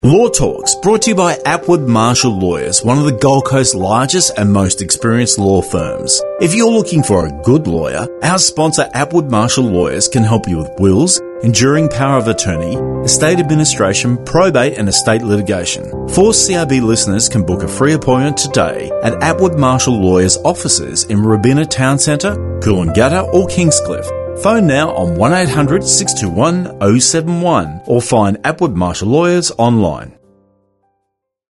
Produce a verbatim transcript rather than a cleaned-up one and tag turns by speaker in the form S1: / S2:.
S1: Law Talks, brought to you by Atwood Marshall Lawyers, one of the Gold Coast's largest and most experienced law firms. If you're looking for a good lawyer, our sponsor Atwood Marshall Lawyers can help you with wills, enduring power of attorney, estate administration, probate and estate litigation. Four C R B listeners can book a free appointment today at Atwood Marshall Lawyers offices in Robina Town Centre, Coolangatta or Kingscliff. Phone now on one eight hundred six two one oh seven one or find Atwood Marshall Lawyers online.